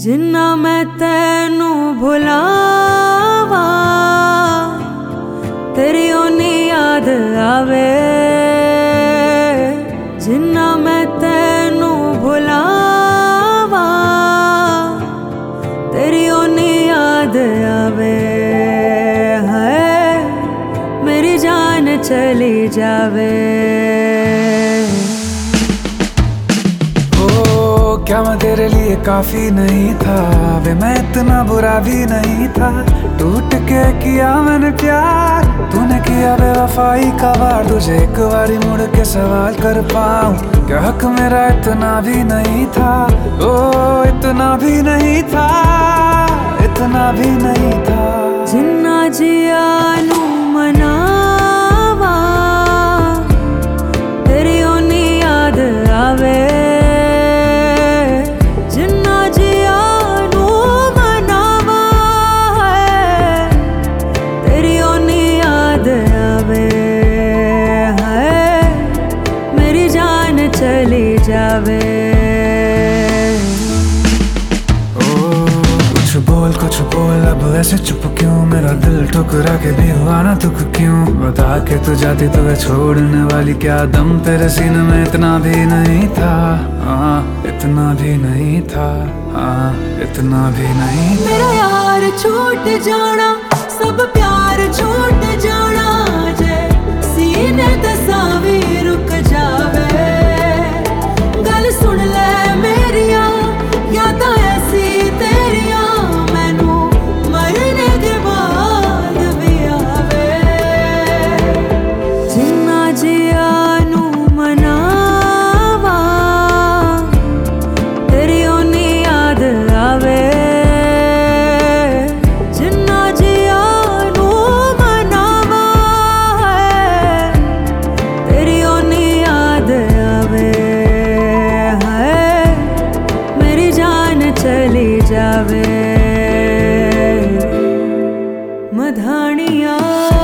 जिन्ना मैं तेनू भुलावा तेरी ओनी याद आवे। जिन्ना मैं तेनू भुलावा तेरी ओनी याद आवे। है मेरी जान चली जावे। क्या मैं तेरे लिए काफी नहीं था वे, मैं इतना बुरा भी नहीं था। टूट के किया मैंने प्यार, तूने किया बेवफाई का वार। तुझे एक बारी मुड़ के सवाल कर पाऊं, क्या हक मेरा इतना भी नहीं था। ओ इतना भी नहीं था, इतना भी नहीं था। जिन्ना जिया नू मनावा तेरी ओनी याद आवे। चली जावे। कुछ बोल अब ऐसे चुप क्यों, मेरा दिल ठुकरा के भी हुआ ना दुख क्यों। बता के तू जाती तो वे छोड़ने वाली, क्या दम तेरे सीने में इतना भी नहीं था। इतना भी नहीं था, इतना भी नहीं था। मेरा यार छूट जाना, सब प्यार छूट जाना, जे सीने ते सावी रुक जावे। गल सुन ले मेरिया, यादां ऐसी तेरिया मैनू मरने के बाद भी आवे। जिन्ना जिया नू मनावा तेरी ओनी याद आवे। जिन्ना जिया नू मनावा तेरी ओनी याद आवे। चली जावे मधानिया।